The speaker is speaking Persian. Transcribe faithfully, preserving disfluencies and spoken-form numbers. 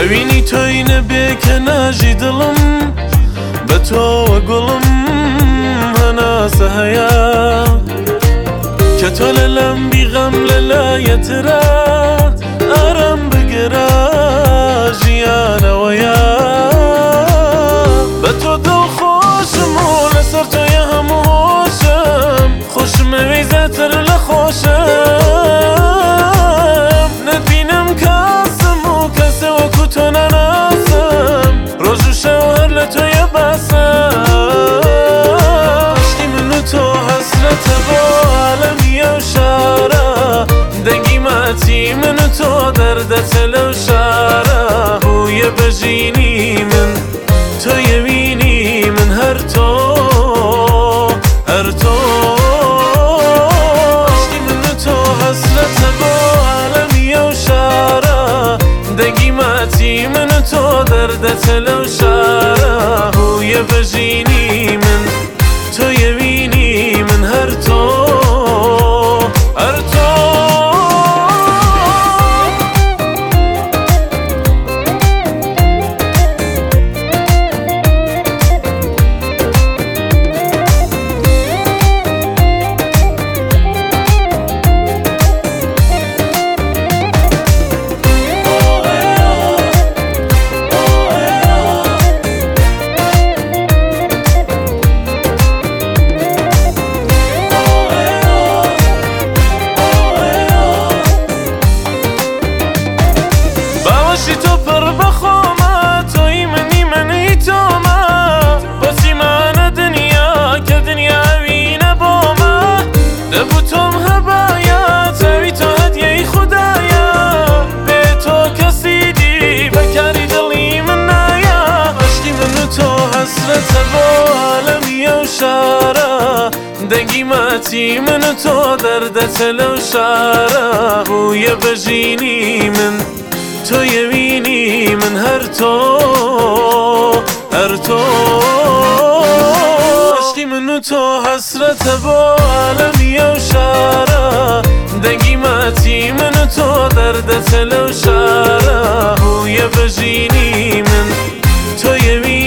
ئەوینی تۆی نەبێ کە ناژی دڵم بە تۆوە گوڵم هەناسە هەیە کە تۆ لەلام بیغەم لەلایەترە ئارام بگرە ژیانەوەیە بە تۆ دڵخۆشم و لەسەر تۆیە هەموو هۆشم خۆشمەوەی زیاتر لە خۆشم نەتبینم کاسم و کەسێ وەکو تۆ نەناسم ڕۆژ و شەو هەر لە تۆیە باسم عشقی من و تۆ هەسرەتە بۆ عالەمیە و شارە دەنگی ماچی من و تۆ دەردەچە لەو شارە هویە بەژینی من تۆ یەوینی من هەر تۆ هەر تۆ عشقی من و تۆ هەسرەتە بۆ عالەمیە و شارە دەنگی ماچی من و تۆ دەردەچە لەو شارە هویە بەژینی من تۆ یەوینی من هەر تۆ هەر تۆ باشی تو پر بخۆمە تۆی منی منی تۆمە بۆچیمانە دنیا کە دنیاوینە بۆمە دەبوو تۆم هەبایە چاوی تۆ هەدیەی خودایە بێ تۆ کەسی دی بەکاری دڵی من نایە عشقی من و تۆ هەسرەتە بۆ عالەمیە و شارە دەنگی ماچی من و تۆ دەردەچە لەو شارە هویە بەژینی من تۆ یەوینی من هەر تۆ هەر تۆ عشقی من و تۆ هەسرەتە بۆ عالەمیە و شارە دەنگی ماچی من و تۆ دەردەچە لەو شارە هویە بەژینی من تۆ یەوینی